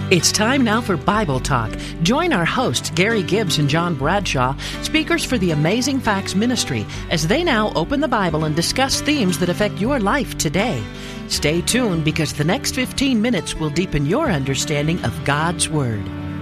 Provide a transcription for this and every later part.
It's time now for Bible Talk. Join our hosts, Gary Gibbs and John Bradshaw, speakers for the Amazing Facts Ministry, as they now open the Bible and discuss themes that affect your life today. Stay tuned because the next 15 minutes will deepen your understanding of God's Word.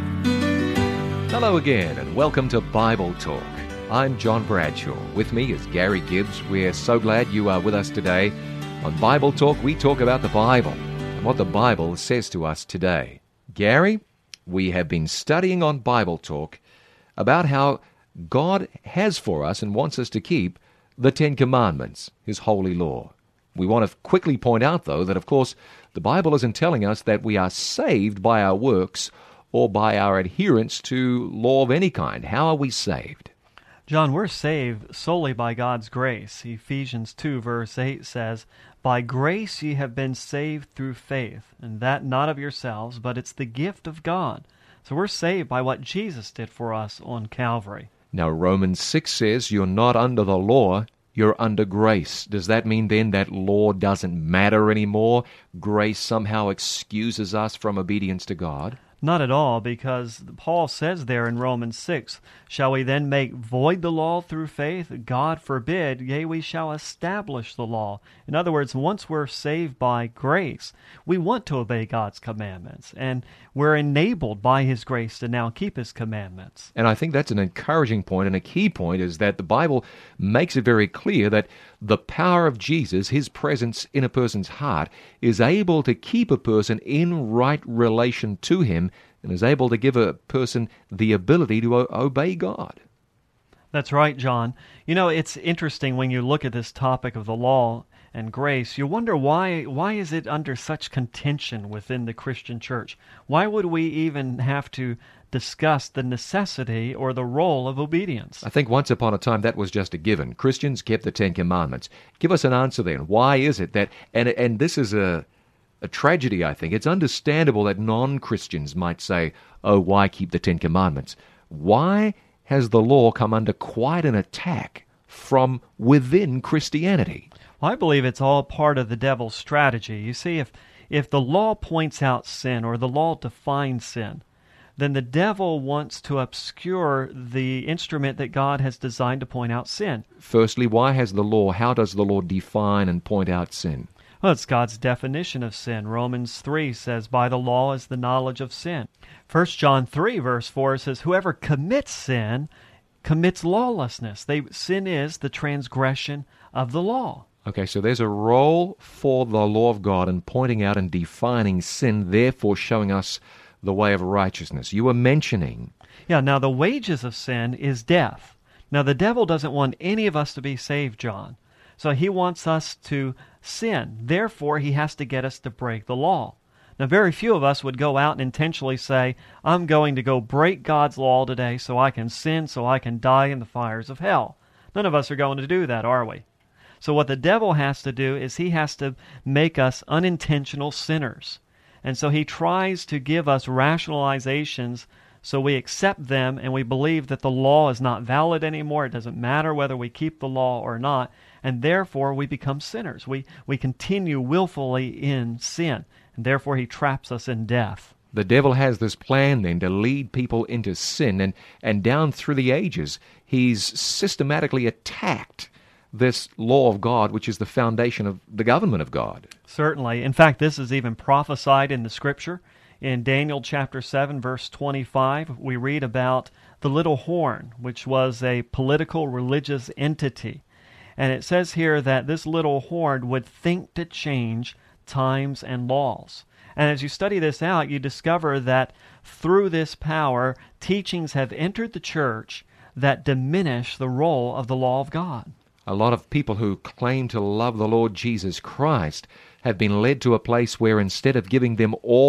Hello again and welcome to Bible Talk. I'm John Bradshaw. With me is Gary Gibbs. We're so glad you are with us today. On Bible Talk, we talk about the Bible and what the Bible says to us today. Gary, we have been studying on Bible Talk about how God has for us and wants us to keep the Ten Commandments, His holy law. We want to quickly point out, though, that of course the Bible isn't telling us that we are saved by our works or by our adherence to law of any kind. How are we saved? John, we're saved solely by God's grace. Ephesians 2 verse 8 says, "By grace ye have been saved through faith, and that not of yourselves, but it's the gift of God." So we're saved by what Jesus did for us on Calvary. Now Romans 6 says you're not under the law, you're under grace. Does that mean then that law doesn't matter anymore? Grace somehow excuses us from obedience to God? Not at all, because Paul says there in Romans 6, "Shall we then make void the law through faith? God forbid, yea, we shall establish the law." In other words, once we're saved by grace, we want to obey God's commandments, and we're enabled by His grace to now keep His commandments. And I think that's an encouraging point, and a key point is that the Bible makes it very clear that the power of Jesus, His presence in a person's heart, is able to keep a person in right relation to Him and is able to give a person the ability to obey God. That's right, John. You know, it's interesting when you look at this topic of the law and grace, you wonder why is it under such contention within the Christian church? Why would we even have to discuss the necessity or the role of obedience? I think once upon a time that was just a given. Christians kept the Ten Commandments. Give us an answer then. Why is it that, and this is a tragedy, I think. It's understandable that non-Christians might say, oh, why keep the Ten Commandments? Why has the law come under quite an attack from within Christianity? Well, I believe it's all part of the devil's strategy. You see, if the law points out sin or the law defines sin, then the devil wants to obscure the instrument that God has designed to point out sin. Firstly, how does the law define and point out sin? Well, it's God's definition of sin. Romans 3 says, "By the law is the knowledge of sin." 1 John 3 verse 4 says, "Whoever commits sin commits lawlessness." Sin is the transgression of the law. Okay, so there's a role for the law of God in pointing out and defining sin, therefore showing us the way of righteousness. You were mentioning... Yeah, now the wages of sin is death. Now the devil doesn't want any of us to be saved, John. So he wants us to sin. Therefore, he has to get us to break the law. Now, very few of us would go out and intentionally say, I'm going to go break God's law today so I can sin, so I can die in the fires of hell. None of us are going to do that, are we? So what the devil has to do is he has to make us unintentional sinners. And so he tries to give us rationalizations so we accept them and we believe that the law is not valid anymore. It doesn't matter whether we keep the law or not. And therefore we become sinners. We continue willfully in sin. And therefore he traps us in death. The devil has this plan then to lead people into sin. And down through the ages, he's systematically attacked this law of God, which is the foundation of the government of God. Certainly. In fact, this is even prophesied in the Scripture. In Daniel chapter 7, verse 25, we read about the little horn, which was a political religious entity. And it says here that this little horn would think to change times and laws. And as you study this out, you discover that through this power, teachings have entered the church that diminish the role of the law of God. A lot of people who claim to love the Lord Jesus Christ have been led to a place where instead of giving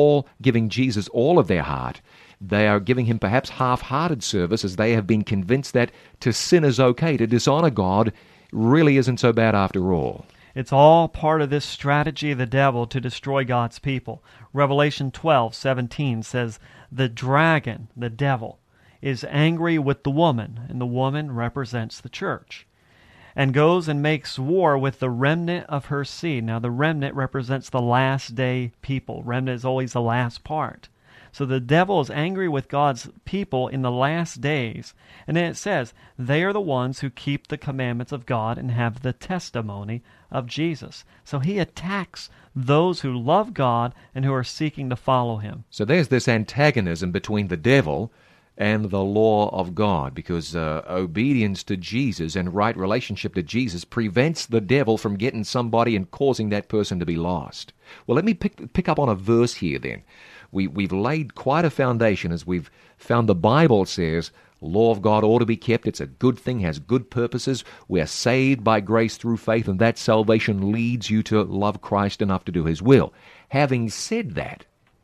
Jesus all of their heart, they are giving Him perhaps half-hearted service, as they have been convinced that to sin is okay, to dishonor God really isn't so bad after all. It's all part of this strategy of the devil to destroy God's people. Revelation 12:17 says, "The dragon, the devil, is angry with the woman," and the woman represents the church, "and goes and makes war with the remnant of her seed." Now the remnant represents the last day people. Remnant is always the last part. So the devil is angry with God's people in the last days. And then it says, they are the ones who keep the commandments of God and have the testimony of Jesus. So he attacks those who love God and who are seeking to follow him. So there's this antagonism between the devil and the law of God, because obedience to Jesus and right relationship to Jesus prevents the devil from getting somebody and causing that person to be lost. Well, let me pick up on a verse here then. We've laid quite a foundation as we've found the Bible says law of God ought to be kept. It's a good thing, has good purposes. We're saved by grace through faith, and that salvation leads you to love Christ enough to do his will. Having said that,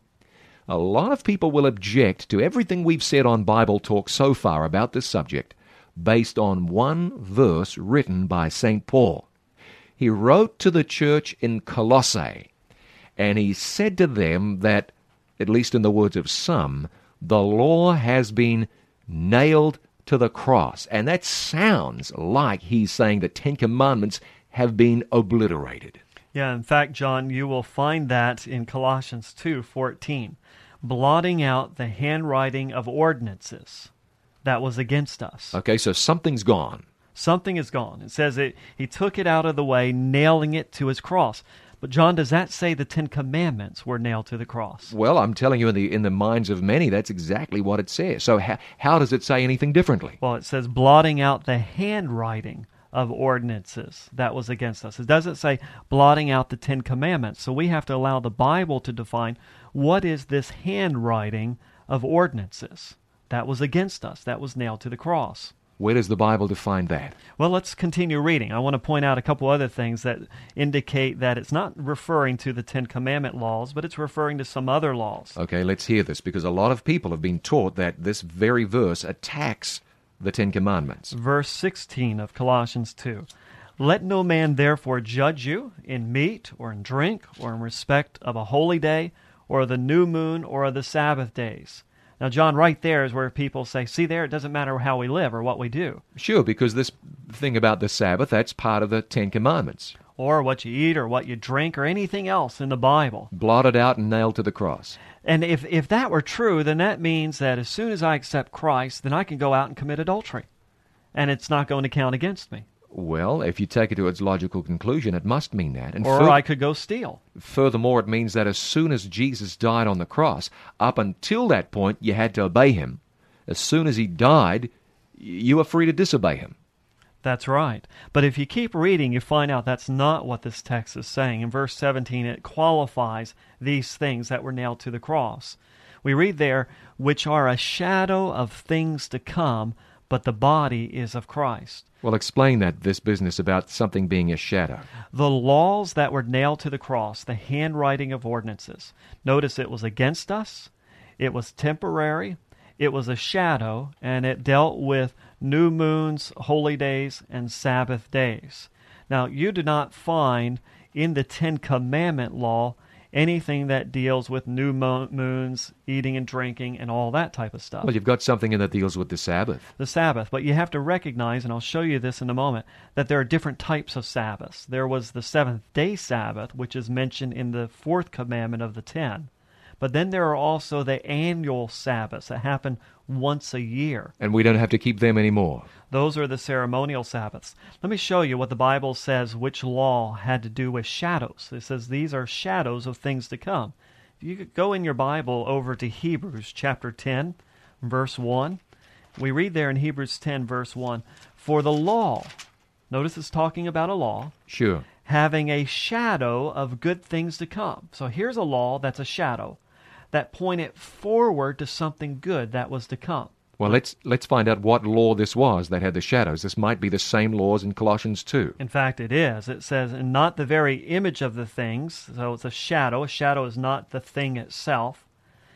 a lot of people will object to everything we've said on Bible Talk so far about this subject based on one verse written by St. Paul. He wrote to the church in Colossae, and he said to them that, at least in the words of some, the law has been nailed to the cross. And that sounds like he's saying the Ten Commandments have been obliterated. Yeah, in fact, John, you will find that in Colossians 2:14, blotting out the handwriting of ordinances that was against us. Okay, so something's gone. Something is gone. It says he took it out of the way, nailing it to his cross. But John, does that say the Ten Commandments were nailed to the cross? Well, I'm telling you, in the minds of many, that's exactly what it says. So how does it say anything differently? Well, it says blotting out the handwriting of ordinances that was against us. It doesn't say blotting out the Ten Commandments. So we have to allow the Bible to define what is this handwriting of ordinances that was against us, that was nailed to the cross. Where does the Bible define that? Well, let's continue reading. I want to point out a couple other things that indicate that it's not referring to the Ten Commandment laws, but it's referring to some other laws. Okay, let's hear this, because a lot of people have been taught that this very verse attacks the Ten Commandments. Verse 16 of Colossians 2. Let no man therefore judge you in meat or in drink or in respect of a holy day or of the new moon or of the Sabbath days. Now, John, right there is where people say, see there, it doesn't matter how we live or what we do. Sure, because this thing about the Sabbath, that's part of the Ten Commandments. Or what you eat or what you drink or anything else in the Bible. Blotted out and nailed to the cross. And if that were true, then that means that as soon as I accept Christ, then I can go out and commit adultery. And it's not going to count against me. Well, if you take it to its logical conclusion, it must mean that. And or I could go steal. Furthermore, it means that as soon as Jesus died on the cross, up until that point, you had to obey him. As soon as he died, you were free to disobey him. That's right. But if you keep reading, you find out that's not what this text is saying. In verse 17, it qualifies these things that were nailed to the cross. We read there, which are a shadow of things to come, but the body is of Christ. Well, explain this business about something being a shadow. The laws that were nailed to the cross, the handwriting of ordinances. Notice it was against us, it was temporary, it was a shadow, and it dealt with new moons, holy days, and Sabbath days. Now, you do not find in the Ten Commandment law anything that deals with new moons, eating and drinking, and all that type of stuff. Well, you've got something in that deals with the Sabbath. The Sabbath. But you have to recognize, and I'll show you this in a moment, that there are different types of Sabbaths. There was the seventh-day Sabbath, which is mentioned in the fourth commandment of the 10. But then there are also the annual Sabbaths that happen once a year. And we don't have to keep them anymore. Those are the ceremonial Sabbaths. Let me show you what the Bible says which law had to do with shadows. It says these are shadows of things to come. If you could go in your Bible over to Hebrews chapter 10, verse 1. We read there in Hebrews 10, verse 1, for the law, notice it's talking about a law. Sure. Having a shadow of good things to come. So here's a law that's a shadow that pointed forward to something good that was to come. Well, let's find out what law this was that had the shadows. This might be the same laws in Colossians 2. In fact, it is. It says, and not the very image of the things, so it's a shadow. A shadow is not the thing itself.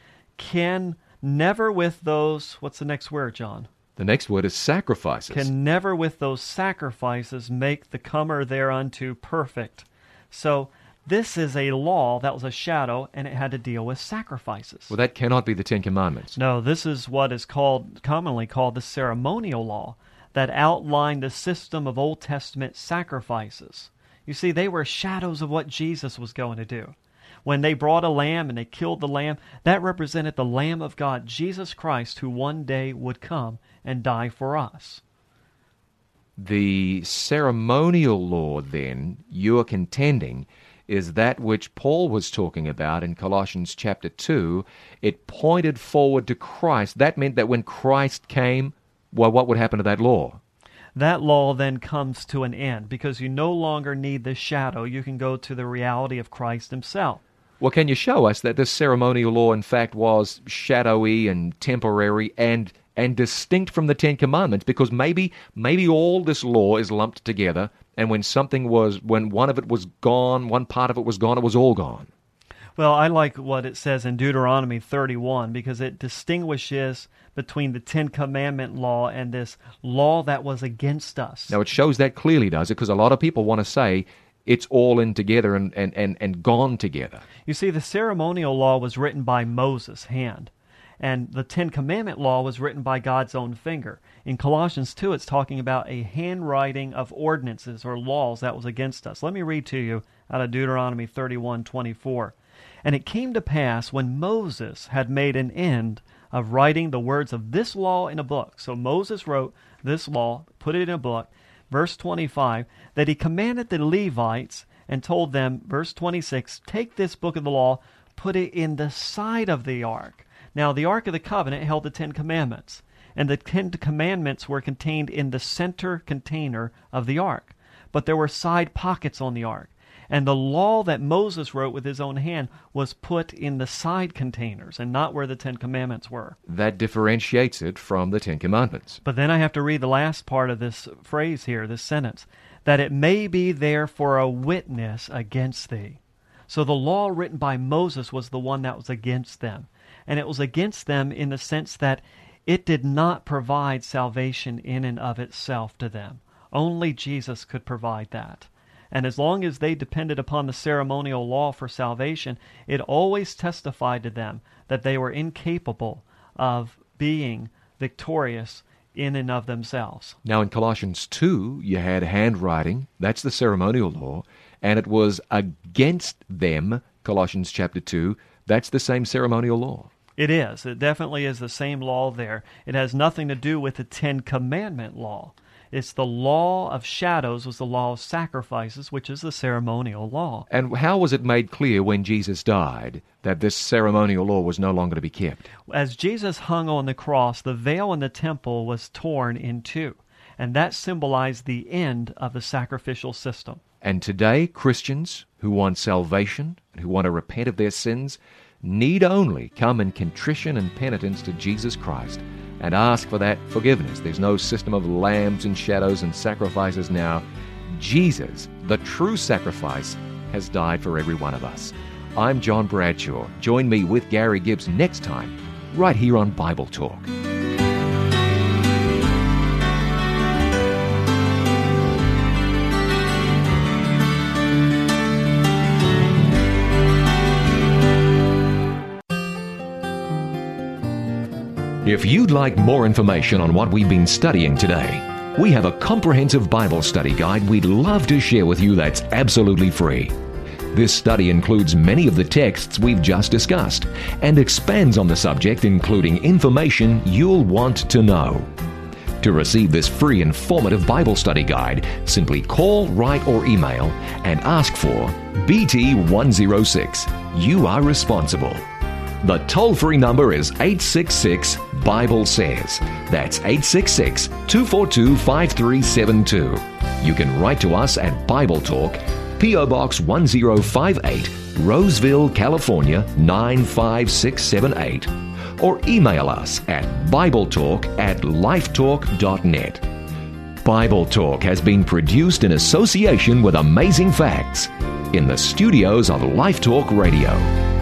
Can never with those, what's the next word, John? The next word is sacrifices. Can never with those sacrifices make the comer thereunto perfect. So this is a law that was a shadow, and it had to deal with sacrifices. Well, that cannot be the Ten Commandments. No, this is what is commonly called the ceremonial law that outlined the system of Old Testament sacrifices. You see, they were shadows of what Jesus was going to do. When they brought a lamb and they killed the lamb, that represented the Lamb of God, Jesus Christ, who one day would come and die for us. The ceremonial law, then, you are contending, is that which Paul was talking about in Colossians chapter 2. It pointed forward to Christ. That meant that when Christ came, well, what would happen to that law? That law then comes to an end because you no longer need the shadow. You can go to the reality of Christ himself. Well, can you show us that this ceremonial law, in fact, was shadowy and temporary and distinct from the Ten Commandments? Because maybe all this law is lumped together, and when one of it was gone, one part of it was gone, it was all gone. Well, I like what it says in Deuteronomy 31 because it distinguishes between the Ten Commandment law and this law that was against us. Now, it shows that clearly, does it? Because a lot of people want to say it's all in together and gone together. You see, the ceremonial law was written by Moses' hand, and the Ten Commandment law was written by God's own finger. In Colossians 2, it's talking about a handwriting of ordinances or laws that was against us. Let me read to you out of Deuteronomy 31:24. And it came to pass when Moses had made an end of writing the words of this law in a book. So Moses wrote this law, put it in a book. Verse 25, that he commanded the Levites and told them, verse 26, take this book of the law, put it in the side of the ark. Now, the Ark of the Covenant held the Ten Commandments, and the Ten Commandments were contained in the center container of the ark. But there were side pockets on the ark. And the law that Moses wrote with his own hand was put in the side containers and not where the Ten Commandments were. That differentiates it from the Ten Commandments. But then I have to read the last part of this phrase here, this sentence, that it may be there for a witness against thee. So the law written by Moses was the one that was against them. And it was against them in the sense that it did not provide salvation in and of itself to them. Only Jesus could provide that. And as long as they depended upon the ceremonial law for salvation, it always testified to them that they were incapable of being victorious in and of themselves. Now in Colossians 2, you had handwriting, that's the ceremonial law, and it was against them, Colossians chapter 2, that's the same ceremonial law. It is. It definitely is the same law there. It has nothing to do with the Ten Commandment law. It's the law of shadows was the law of sacrifices, which is the ceremonial law. And how was it made clear when Jesus died that this ceremonial law was no longer to be kept? As Jesus hung on the cross, the veil in the temple was torn in two, and that symbolized the end of the sacrificial system. And today, Christians who want salvation, who want to repent of their sins, need only come in contrition and penitence to Jesus Christ and ask for that forgiveness. There's no system of lambs and shadows and sacrifices now. Jesus, the true sacrifice, has died for every one of us. I'm John Bradshaw. Join me with Gary Gibbs next time, right here on Bible Talk. If you'd like more information on what we've been studying today, we have a comprehensive Bible study guide we'd love to share with you that's absolutely free. This study includes many of the texts we've just discussed and expands on the subject, including information you'll want to know. To receive this free informative Bible study guide, simply call, write, or email and ask for BT106. You are responsible. The toll-free number is 866-BIBLE-SAYS. That's 866-242-5372. You can write to us at Bible Talk, P.O. Box 1058, Roseville, California 95678. Or email us at BibleTalk@lifetalk.net. Bible Talk has been produced in association with Amazing Facts in the studios of Life Talk Radio.